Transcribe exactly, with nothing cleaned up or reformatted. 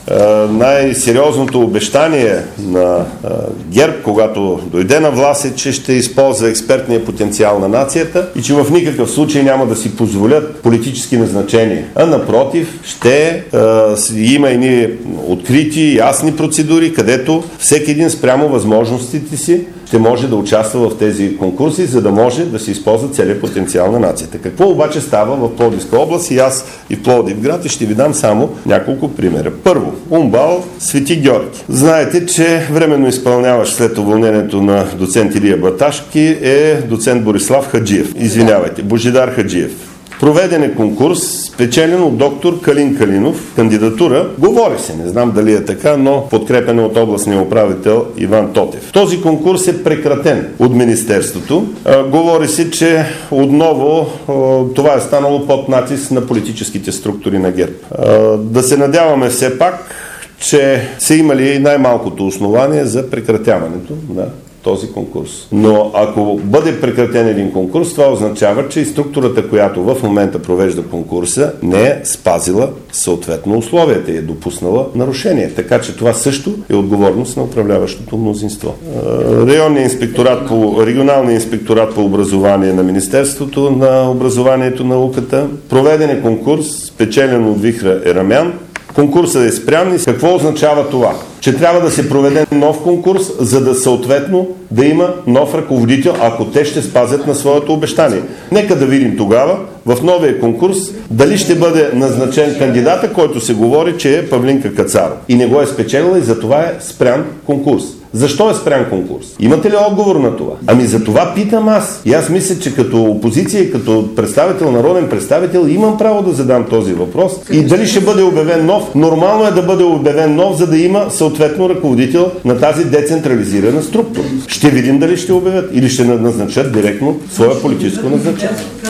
най-сериозното обещание на ГЕРБ, когато дойде на власт, е, че ще използва експертния потенциал на нацията и че в никакъв случай няма да си позволят политически назначения. А напротив, ще а, има едни открити, ясни процедури, където всеки един спрямо възможностите си ще може да участва в тези конкурси, за да може да се използва целият потенциал на нацията. Какво обаче става в Пловдивска област и аз и в Пловдивград, и ще ви дам само няколко примера. Първо, УМБАЛ Свети Георги. Знаете, че временно изпълняващ след уволнението на доцент Илия Баташки е доцент Борислав Хаджиев. Извинявайте, Божидар Хаджиев. Проведен е конкурс, спечелен от доктор Калин Калинов. Кандидатура, говори се, не знам дали е така, но подкрепен от областния управител Иван Тотев. Този конкурс е прекратен от Министерството. А, говори се, че отново а, това е станало под натиск на политическите структури на ГЕРБ. А, да се надяваме все пак, че са имали най-малкото основание за прекратяването на този конкурс. Но ако бъде прекратен един конкурс, това означава, че и структурата, която в момента провежда конкурса, не е спазила съответно условията и е допуснала нарушение. Така че това също е отговорност на управляващото мнозинство. Районният инспекторат по, регионалният инспекторат по образование на Министерството на образованието и науката, проведен е конкурс, спечелен от Вихра Ерамян. Конкурсът е спрян и какво означава това? Че трябва да се проведе нов конкурс, за да съответно да има нов ръководител, ако те ще спазят на своето обещание. Нека да видим тогава в новия конкурс дали ще бъде назначен кандидата, който се говори, че е Павлинка Кацаров. И не го е спечелила и за това е спрян конкурс. Защо е спрян конкурс? Имате ли отговор на това? Ами за това питам аз. И аз мисля, че като опозиция и като представител, народен представител, имам право да задам този въпрос. И дали ще бъде обявен нов? Нормално е да бъде обявен нов, за да има съответно ръководител на тази децентрализирана структура. Ще видим дали ще обявят или ще назначат директно своя политическо назначение.